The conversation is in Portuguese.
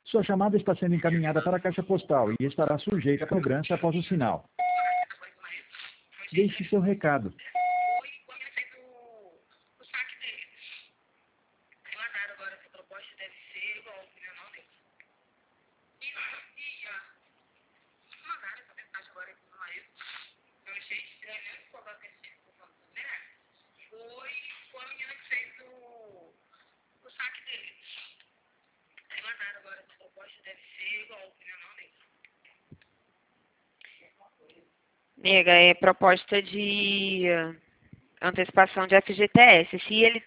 Sua chamada está sendo encaminhada para a caixa postal e estará sujeita a cobrança após o sinal. Deixe seu recado. Oi, quando ele fez o saque dele. Aí mandaram agora essa proposta, deve ser igual o meu dele. Mandaram essa mensagem agora aqui no marido. Eu achei estranho, né? Esse cobrar né? Foi com a menina que fez o saque dele. Aí mandaram agora essa proposta, deve ser igual o meu dele. Nega, é proposta de antecipação de FGTS. Se ele